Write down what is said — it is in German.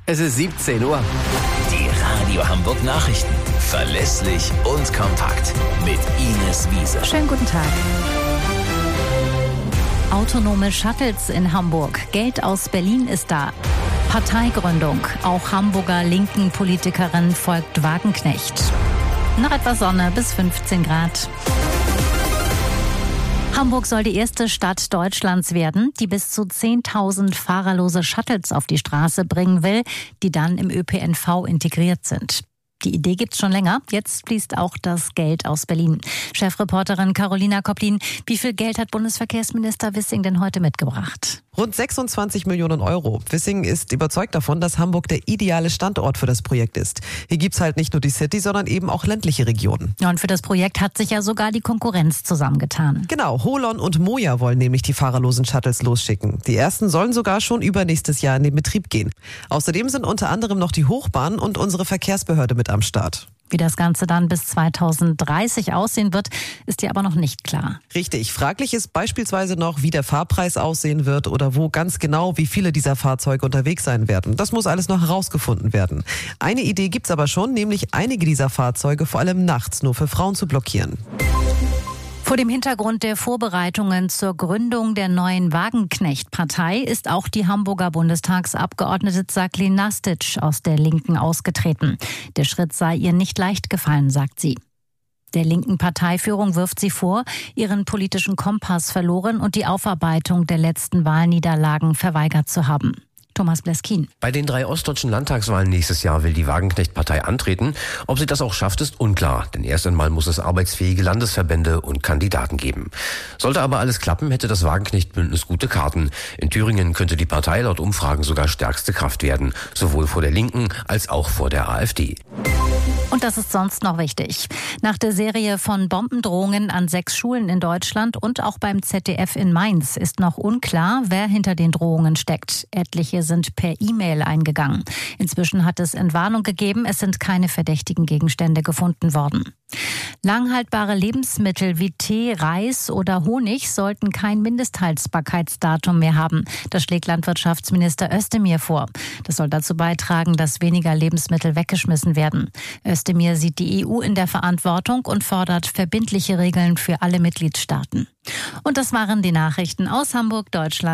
Es ist 17 Uhr. Die Radio Hamburg Nachrichten. Verlässlich und kompakt. Mit Ines Wiese. Schönen guten Tag. Autonome Shuttles in Hamburg. Geld aus Berlin ist da. Parteigründung. Auch Hamburger linken Politikerin folgt Wagenknecht. Noch etwas Sonne bis 15 Grad. Hamburg soll die erste Stadt Deutschlands werden, die bis zu 10.000 fahrerlose Shuttles auf die Straße bringen will, die dann im ÖPNV integriert sind. Die Idee gibt's schon länger. Jetzt fließt auch das Geld aus Berlin. Chefreporterin Carolina Koplin, wie viel Geld hat Bundesverkehrsminister Wissing denn heute mitgebracht? Rund 26 Millionen Euro. Wissing ist überzeugt davon, dass Hamburg der ideale Standort für das Projekt ist. Hier gibt's halt nicht nur die City, sondern eben auch ländliche Regionen. Ja, und für das Projekt hat sich ja sogar die Konkurrenz zusammengetan. Genau, Holon und Moja wollen nämlich die fahrerlosen Shuttles losschicken. Die ersten sollen sogar schon übernächstes Jahr in den Betrieb gehen. Außerdem sind unter anderem noch die Hochbahn und unsere Verkehrsbehörde mit am Start. Wie das Ganze dann bis 2030 aussehen wird, ist hier aber noch nicht klar. Richtig. Fraglich ist beispielsweise noch, wie der Fahrpreis aussehen wird oder wo ganz genau wie viele dieser Fahrzeuge unterwegs sein werden. Das muss alles noch herausgefunden werden. Eine Idee gibt's aber schon, nämlich einige dieser Fahrzeuge vor allem nachts nur für Frauen zu blockieren. Vor dem Hintergrund der Vorbereitungen zur Gründung der neuen Wagenknecht-Partei ist auch die Hamburger Bundestagsabgeordnete Jacqueline Nastic aus der Linken ausgetreten. Der Schritt sei ihr nicht leicht gefallen, sagt sie. Der linken Parteiführung wirft sie vor, ihren politischen Kompass verloren und die Aufarbeitung der letzten Wahlniederlagen verweigert zu haben. Thomas Bleskin. Bei den 3 ostdeutschen Landtagswahlen nächstes Jahr will die Wagenknecht-Partei antreten. Ob sie das auch schafft, ist unklar. Denn erst einmal muss es arbeitsfähige Landesverbände und Kandidaten geben. Sollte aber alles klappen, hätte das Wagenknecht-Bündnis gute Karten. In Thüringen könnte die Partei laut Umfragen sogar stärkste Kraft werden. Sowohl vor der Linken als auch vor der AfD. Und das ist sonst noch wichtig. Nach der Serie von Bombendrohungen an 6 Schulen in Deutschland und auch beim ZDF in Mainz ist noch unklar, wer hinter den Drohungen steckt. Etliche sind per E-Mail eingegangen. Inzwischen hat es Entwarnung gegeben, es sind keine verdächtigen Gegenstände gefunden worden. Langhaltbare Lebensmittel wie Tee, Reis oder Honig sollten kein Mindesthaltbarkeitsdatum mehr haben. Das schlägt Landwirtschaftsminister Özdemir vor. Das soll dazu beitragen, dass weniger Lebensmittel weggeschmissen werden. Özdemir sieht die EU in der Verantwortung und fordert verbindliche Regeln für alle Mitgliedstaaten. Und das waren die Nachrichten aus Hamburg, Deutschland.